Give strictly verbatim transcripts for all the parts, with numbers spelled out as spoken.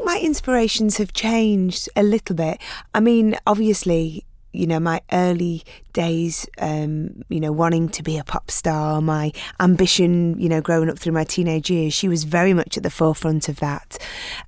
think my inspirations have changed a little bit. I mean, obviously, you know, my early days, um, you know, wanting to be a pop star, my ambition, you know, growing up through my teenage years, she was very much at the forefront of that.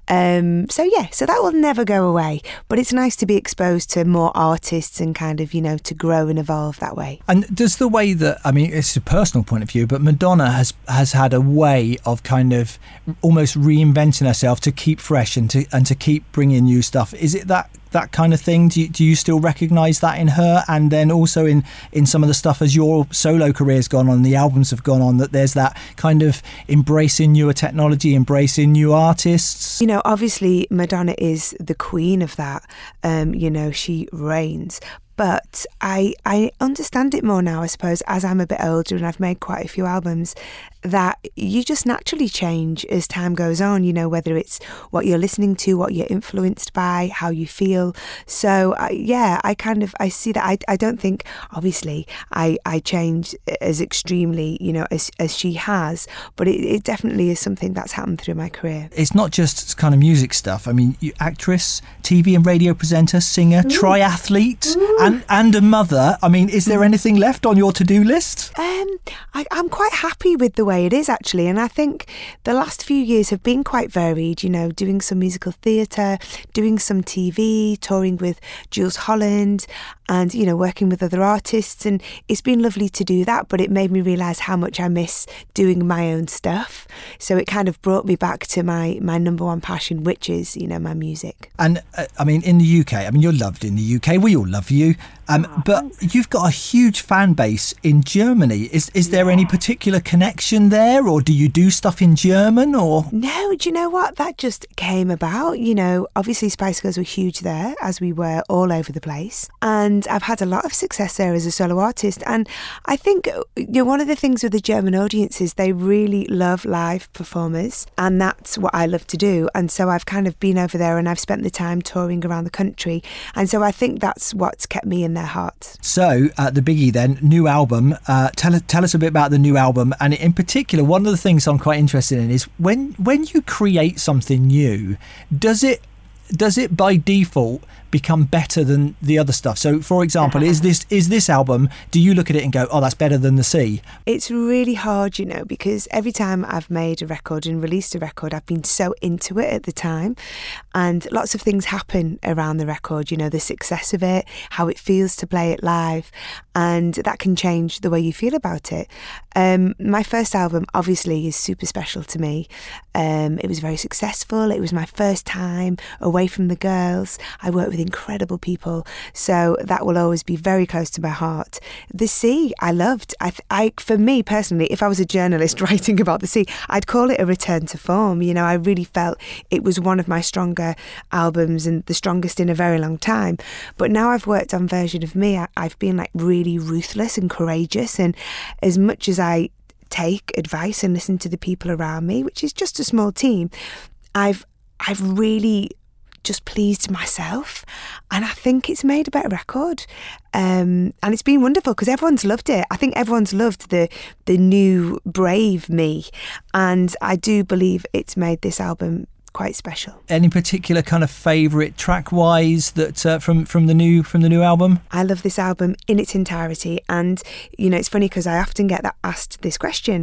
Um, so, yeah, so that will never go away. But it's nice to be exposed to more artists and kind of, you know, to grow and evolve that way. And does the way that, I mean, it's a personal point of view, but Madonna has, has had a way of kind of almost reinventing herself to keep fresh and to and to keep bringing new stuff. Is it that that kind of thing? Do you, do you still recognise that in her? And then also in, in some of the stuff as your solo career's gone on, the albums have gone on, that there's that kind of embracing newer technology, embracing new artists? You know, obviously Madonna is the queen of that. Um, you know, she reigns. But I I understand it more now, I suppose, as I'm a bit older and I've made quite a few albums, that you just naturally change as time goes on, you know, whether it's what you're listening to, what you're influenced by, how you feel. So, uh, yeah, I kind of, I see that. I, I don't think, obviously, I, I change as extremely, you know, as, as she has, but it, it definitely is something that's happened through my career. It's not just kind of music stuff. I mean, you actress, T V and radio presenter, singer, Ooh. triathlete, Ooh. and and a mother. I mean, is there anything left on your to-do list? Um, I, I'm quite happy with the way it is, actually, and I think the last few years have been quite varied, you know, doing some musical theatre, doing some T V, touring with Jules Holland, and, you know, working with other artists, and it's been lovely to do that, but it made me realise how much I miss doing my own stuff. So it kind of brought me back to my, my number one passion, which is, you know, my music. And, uh, I mean, in the U K, I mean, you're loved in the U K, we all love you. Um, oh, but thanks. You've got a huge fan base in Germany. Is is there yeah. any particular connection there, or do you do stuff in German? Or no, do you know what? That just came about. You know, obviously Spice Girls were huge there, as we were all over the place. And I've had a lot of success there as a solo artist. And I think, you know, one of the things with the German audience is they really love live performers. And that's what I love to do. And so I've kind of been over there and I've spent the time touring around the country. And so I think that's what's kept me in their hearts. So, uh, the biggie then, new album. Uh, tell, tell us a bit about the new album. And in particular, one of the things I'm quite interested in is when when you create something new, does it does it by default become better than the other stuff? So, for example, is this is this album, do you look at it and go, oh, that's better than The Sea? It's really hard, you know, because every time I've made a record and released a record, I've been so into it at the time, and lots of things happen around the record, you know, the success of it, how it feels to play it live, and that can change the way you feel about it. Um, my first album obviously is super special to me. Um, it was very successful. It was my first time away from the girls. I worked with incredible people, so that will always be very close to my heart. The Sea, I loved. I, I, for me personally, if I was a journalist writing about the sea, I'd call it a return to form. You know, I really felt it was one of my stronger albums and the strongest in a very long time. But now I've worked on Version of Me, I, I've been like really ruthless and courageous, and as much as I take advice and listen to the people around me, which is just a small team, I've I've really just pleased myself, and I think it's made a better record, um, and it's been wonderful because everyone's loved it. I think everyone's loved the the new brave me, and I do believe it's made this album quite special. Any particular kind of favourite track wise that uh, from from the new from the new album? I love this album in its entirety, and you know, it's funny because I often get that asked this question,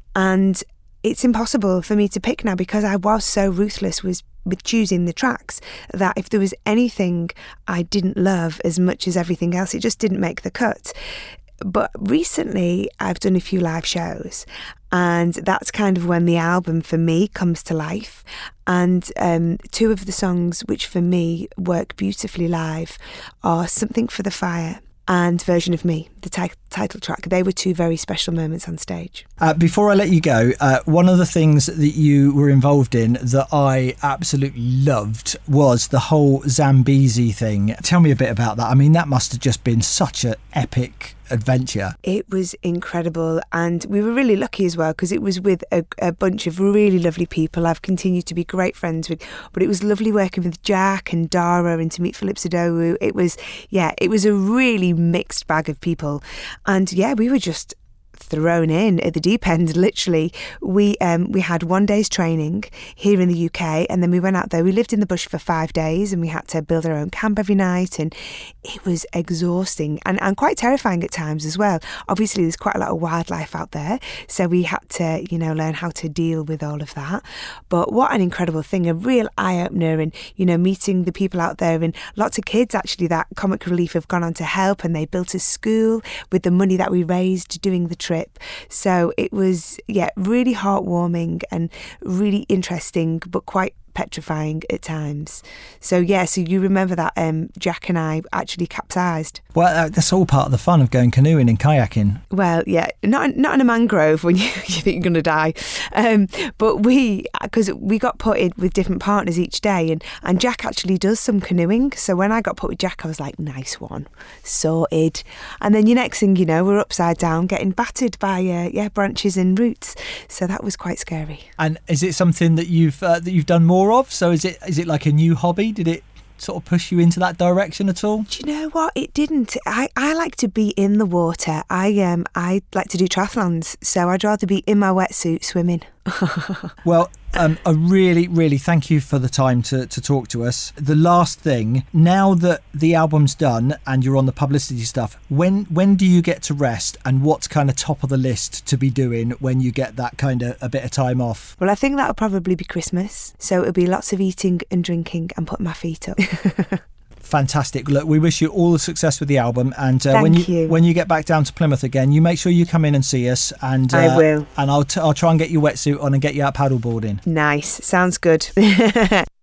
and it's impossible for me to pick now because I was so ruthless with with choosing the tracks that if there was anything I didn't love as much as everything else, it just didn't make the cut. But recently I've done a few live shows, and that's kind of when the album for me comes to life. And um, two of the songs which for me work beautifully live are Something for the Fire and Version of Me, the t- title track. They were two very special moments on stage. Uh, before I let you go, uh, one of the things that you were involved in that I absolutely loved was the whole Zambezi thing. Tell me a bit about that. I mean, that must have just been such an epic adventure. It was incredible, and we were really lucky as well because it was with a, a bunch of really lovely people I've continued to be great friends with, but it was lovely working with Jack and Dara and to meet Philip Sadowu. It was, yeah, it was a really mixed bag of people, and yeah, we were just thrown in at the deep end. Literally, we um, we had one day's training here in the U K, and then we went out there. We lived in the bush for five days, and we had to build our own camp every night, and it was exhausting and, and quite terrifying at times as well. Obviously, there's quite a lot of wildlife out there, so we had to, you know, learn how to deal with all of that. But what an incredible thing, a real eye-opener, and, you know, meeting the people out there, and lots of kids actually that Comic Relief have gone on to help, and they built a school with the money that we raised doing the trip. So it was, yeah, really heartwarming and really interesting, but quite petrifying at times. So yeah, so you remember that um, Jack and I actually capsized. Well, uh, that's all part of the fun of going canoeing and kayaking. Well, yeah, not not in a mangrove when you, you think you're going to die. Um, but we, because we got put in with different partners each day, and, and Jack actually does some canoeing. So when I got put with Jack, I was like, nice one, sorted. And then your next thing you know, we're upside down getting battered by uh, yeah branches and roots. So that was quite scary. And is it something that you've uh, that you've done more of? So is it is it like a new hobby? Did it sort of push you into that direction at all? Do you know what? It didn't. I, I like to be in the water. I um I like to do triathlons, so I'd rather be in my wetsuit swimming. Well, um, I really, really thank you for the time to, to talk to us. The last thing, now that the album's done and you're on the publicity stuff, when when do you get to rest, and what's kind of top of the list to be doing when you get that kind of a bit of time off? Well, I think that'll probably be Christmas. So it'll be lots of eating and drinking and putting my feet up. Fantastic. Look, we wish you all the success with the album, and uh, Thank when you, you. when you get back down to Plymouth again, you make sure you come in and see us, and uh, I will. And I'll t- I'll try and get your wetsuit on and get you out paddleboarding. Nice. Sounds good.